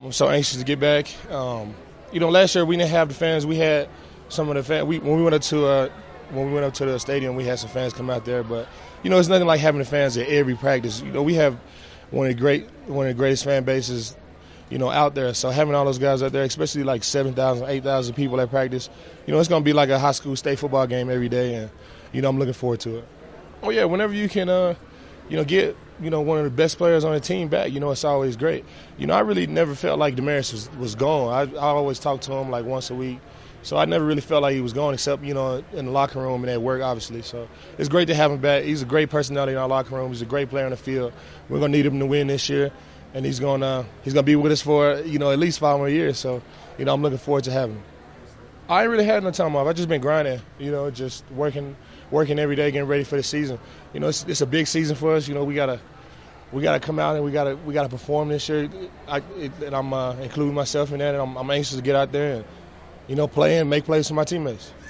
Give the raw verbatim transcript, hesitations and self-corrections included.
I'm so anxious to get back. Um, you know, last year we didn't have the fans. We had some of the fans. We, when we went up to uh, when we went up to the stadium, we had some fans come out there. But you know, it's nothing like having the fans at every practice. You know, we have one of the great, one of the greatest fan bases, you know, out there. So having all those guys out there, especially like seven thousand, eight thousand people at practice, you know, it's going to be like a high school state football game every day, and you know, I'm looking forward to it. Oh yeah, whenever you can, uh, you know, get you know one of the best players on the team back, you know, it's always great. You know, I really never felt like Demarius was, was gone. I, I always talk to him like once a week, so I never really felt like he was gone, except you know in the locker room and at work, obviously. So it's great to have him back. He's a great personality in our locker room. He's a great player on the field. We're gonna need him to win this year, and he's gonna he's gonna be with us for you know at least five more years. So you know, I'm looking forward to having him. I ain't really had no time off. I just been grinding, you know, just working, working every day, getting ready for the season. You know, it's, it's a big season for us. You know, we gotta, we gotta come out and we gotta, we gotta perform this year. I, it, and I'm uh, including myself in that. And I'm, I'm anxious to get out there and, you know, play and make plays for my teammates.